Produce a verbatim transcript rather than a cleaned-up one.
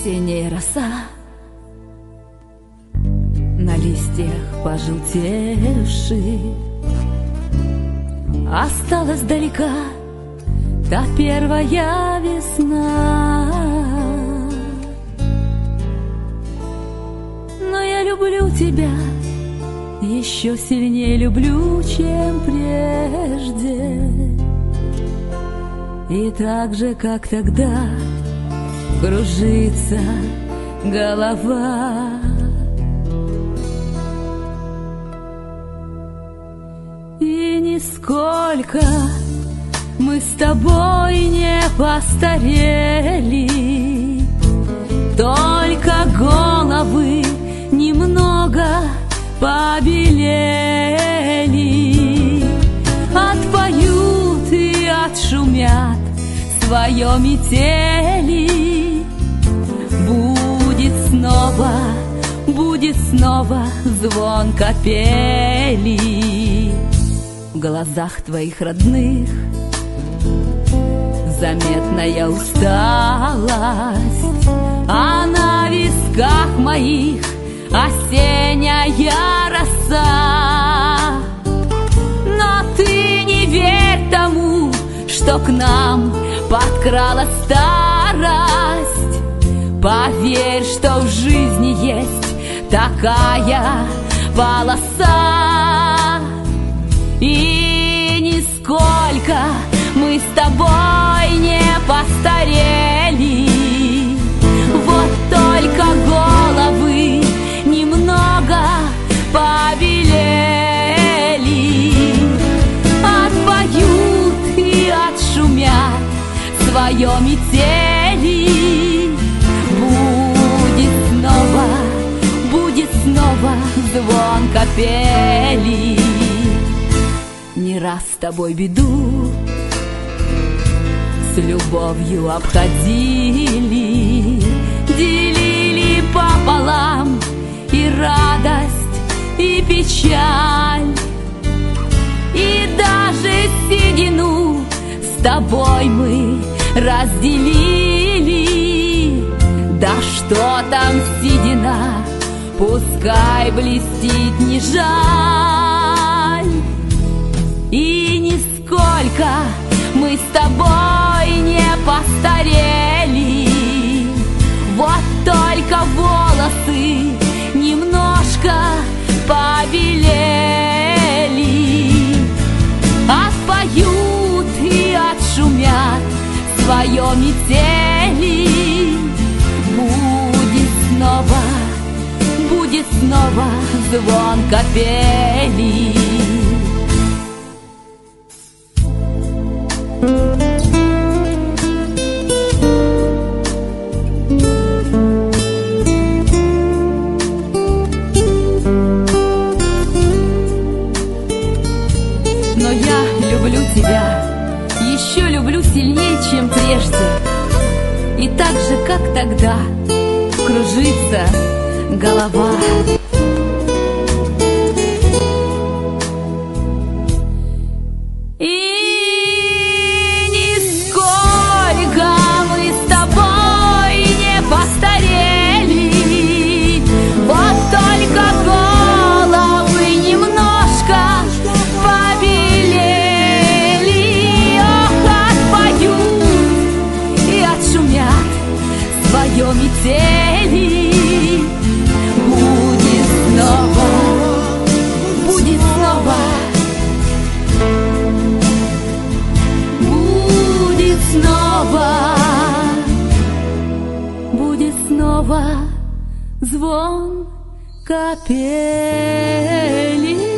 Осенняя роса на листьях пожелтевших, осталась далека та первая весна. Но я люблю тебя, еще сильнее люблю, чем прежде. И так же, как тогда, кружится голова. И нисколько мы с тобой не постарели, только головы немного побелели. Отпоют и отшумят свое метели. Будет снова, будет снова звон капели. В глазах твоих родных заметная усталость, а на висках моих осенняя роса. Но ты не верь тому, что к нам подкралась старость. Поверь, что в жизни есть такая полоса. И нисколько мы с тобой не постарели, вот только головы немного побелели. Отпоют и отшумят свое метели. Будет снова, будет снова звон капели. Не раз с тобой беду с любовью обходили, делили пополам и радость, и печаль, и даже седину с тобой мы разделили. Да что там седина, пускай блестит, не жаль. И нисколько мы с тобой не постарели, вот только волосы немножко побелели. Отпоют и отшумят свое метели. Будет снова, будет снова звон капели. Но я люблю тебя, еще люблю сильнее, чем прежде. И так же, как тогда, кружится голова. Метели. Будет снова, будет снова, будет снова, будет снова звон капели.